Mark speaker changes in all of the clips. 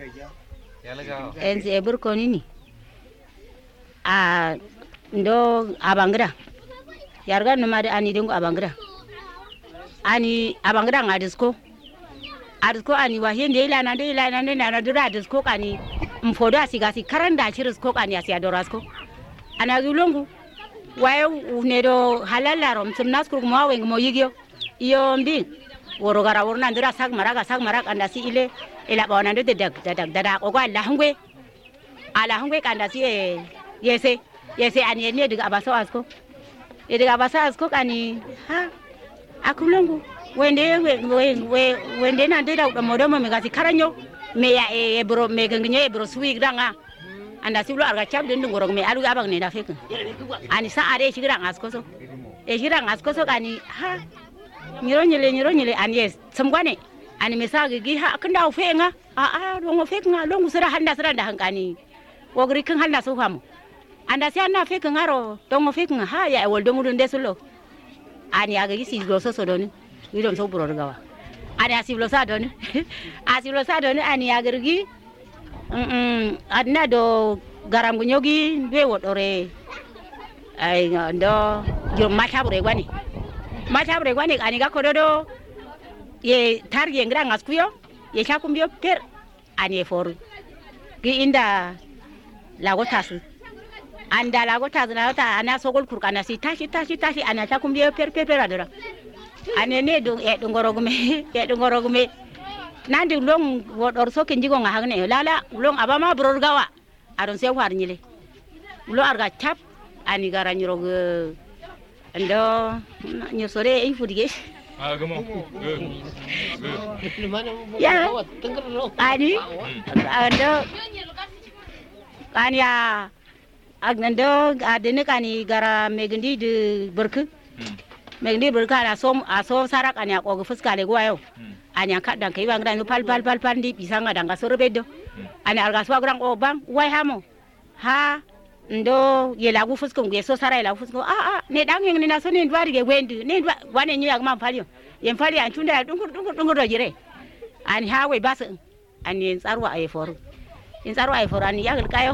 Speaker 1: enzi e burkoni ni a ndo abangra yarga no mari ani dingo abangra ngadisko adisko ani wa hende ila na dura adisko kani mfodo asigasi karanda chirisko kani asiadorasko ana gulongu waye unedo halala rom tumnas kur mo weng mo yigyo iyo mbi woro gara worna ndira sak marak anda si ile ila bona ndo dadak ko ala hangwe kanda si yese ani ne diga abaso asko kani ha akulongu wende na ndira modomo megasi karanyo me ya ebro me gangnye ebro suwi granga anda siblo arga chabde ngoro me alu abang ne da fek ani sa are shigrang askoso kani ha nyiro nyile ani yes samgwane ani mesa gi ha kanda fenga dongo feknga dongo sira handa sira da hankani wogri kan handa so famo anda si anna fek ngaro dongo feknga ha ya wol dongo dunde sulo ani aga gi si go so doni widom so buro gawa ani asiblo sa doni ani aga gi adna do garam gunyogi be wodore ay ndo yo machabre gwani ani ga kododo ye targe ngra ngaskuyo ye chakumbio per ani for gi inda lagotas na ta ana sogol kurkana si tashi ana chakumbio per adora ani ne do e ngorogume nandi long wodor so kenjigo nga hagne lala long abama bror gawa aron se war nyile lo arga chap ani gara nyirog ndo nyosore e fudige
Speaker 2: gamo
Speaker 1: ya ani ando kania agnando adene kani gara megndi de burku megndi burka aso sarak ani ko fuskale gwayo ani kadang kai bang dan pal di bisanga danga sorbedo ani arga so grang o bang wai hamo ha ndo yela gu fusko ngue so sara yela fusko ne dang ngene na so ne ndwari ge wendu ne wane nyu yak mam falio yen fali an tunda dungur do jire ani ha we bas ani en sarwa ay for ani yagal kayo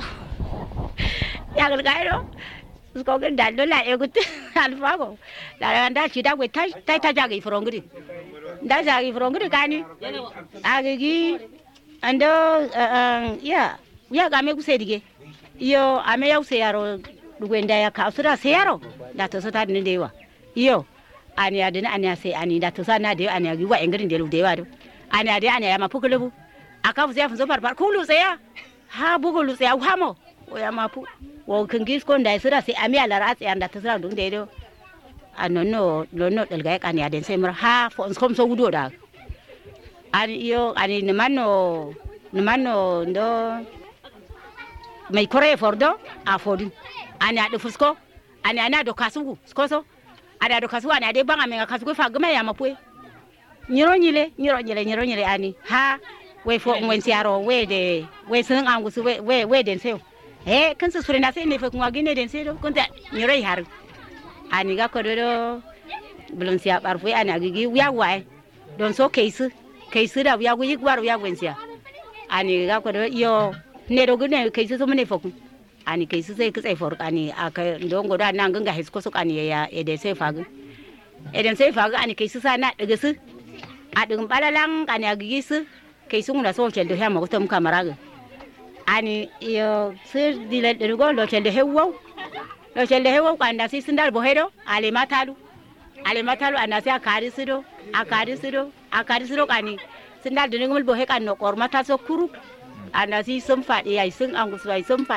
Speaker 1: sko ge daldo la egut alfago la anda chida we tai jagi forongri nda jagi forongri kani agigi ando ya ga me kusedige iyo ame ya useyaro dugwenda ya kausura seyaro dato so tadne dewa iyo ani adena ani ase ani dato sana de ani agi wa engrin de lu dewa do ani ade ani ya mapukulubu akafu se afunzo par kulu seya ha bugulu seya hamo o ya mapu wo kingis ko ndai sura se ami ala ras ya dato sura dung de do anono del ga ani aden semra ha fo skom so wudo da ani iyo ani nemano ndo mai kore fordo a fodin ani ade fusko ani ana do kasugu skoso ada do kasugu ani ade banga menga kasugu fa gama ya mapwe nyiro nyile ani ha we fo ngwensiaro we sen angusu we den seo kan su surina se ne fa kuma gine den seo kunta nyiro har ani ga ko do bulun sia barfu ani agigi wiya wai don so keisu da wiya gu yigwar wiya gwensia ani ga ko do yo ne do gune keisu so mene foku ani keisu sai kusai for ani aka ndongo da nan ganga hisko so ani ya eden sai fagu ani keisu sana daga su a dum balalan ani agigi su keisu nguna so chendo hema ko tom kamaraga ani yo sir dile de go lo chendo hewo kanda si sindal bohedo ale matalu anasi akari sido kani sindal de ngul bohe kan no kor mata so kuru anasi som fadi ay sung angusu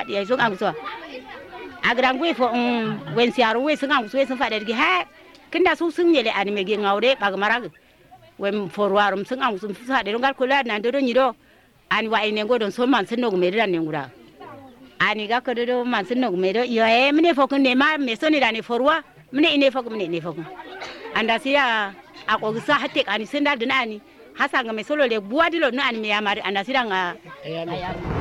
Speaker 1: agrangwe fo wen siaru we sung angusu sung fadi gi ha kinda su sung yele ani me gi ngawde bag marag wem forwarum sung angusu fadi ngal ko la nan do nyido ani wa ine godon so man sun no me ran ne ngura ani ga ko do man sun no me do yo e mine fo kun ne ma me so ni dani forwa mine ine fo andasi ya ako sa hatte ani sindal dana ani hasa nga me solo le buadilo no ani me yamari andasi nga